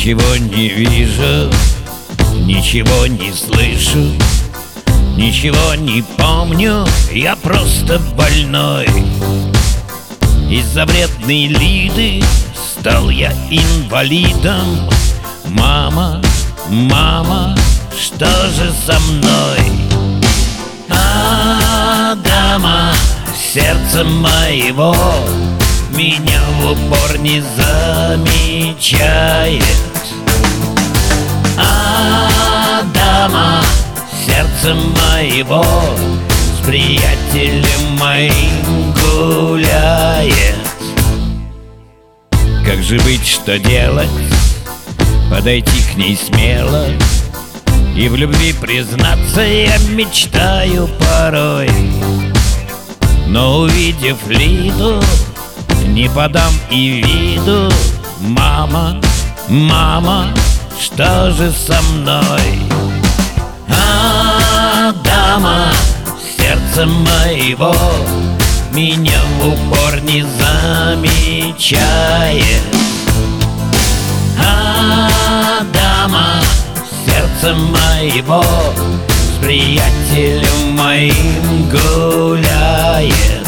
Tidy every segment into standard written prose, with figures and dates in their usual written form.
Ничего не вижу, ничего не слышу, ничего не помню, я просто больной. Из-за вредной Лиды стал я инвалидом. Мама, мама, что же со мной? Дама, сердце моего меня в упор не замечает. Дама, сердце моего с приятелем моим гуляет. Как же быть, что делать? Подойти к ней смело и в любви признаться я мечтаю порой. Но увидев Лиду, не подам и виду. Мама, мама, что же со мной? Дама, сердце моего меня в упор не замечает. Дама, сердце моего с приятелем моим гуляет.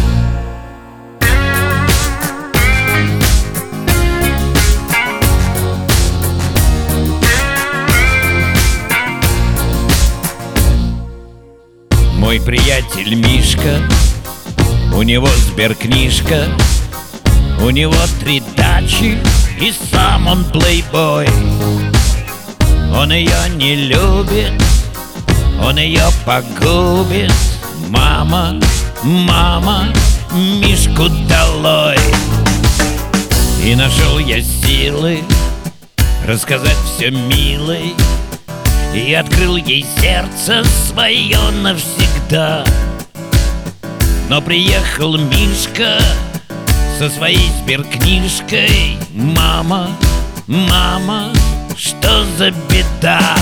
Мой приятель Мишка, у него сберкнижка, у него 3 дачи и сам он плейбой. Он ее не любит, он ее погубит. Мама, мама, Мишку долой. И нашел я силы рассказать все милой, и открыл ей сердце свое навсегда. Но приехал Мишка со своей сберкнижкой. Мама, мама, что за беда?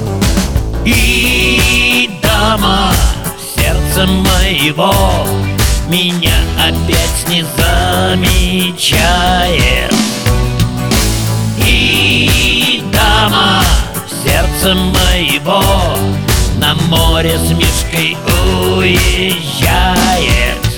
И дама, сердце моего меня опять не замечает. И дама, сердце моего на море с Мишкой уезжает.